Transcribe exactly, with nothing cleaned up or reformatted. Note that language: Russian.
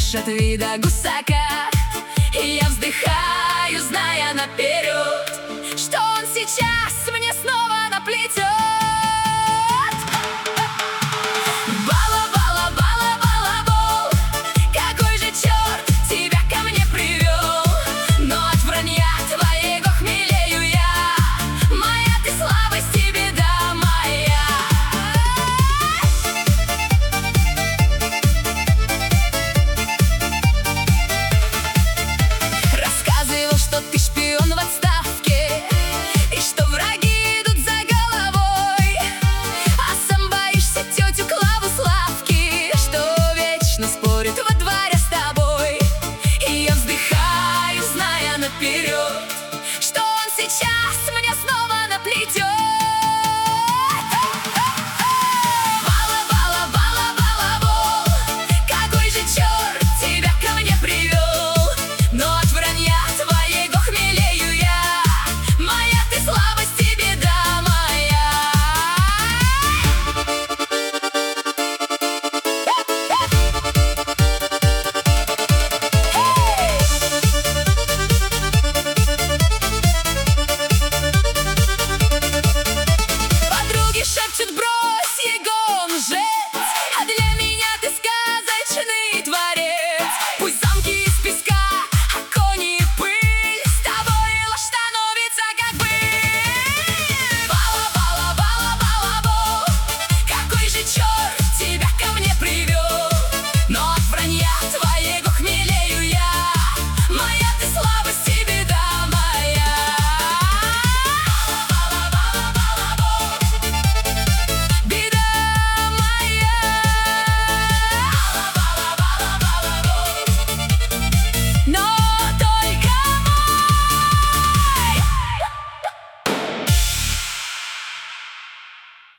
дрожь от вида гусака. И я вздыхаю, зная наперед, что он сейчас мне снова наплетет. Бала-бала, бала-бала-бол, какой же черт тебя ко мне привел? Но от вранья твоего хмелею я, моя ты слабость и беда моя. Рассказывал, что ты шпион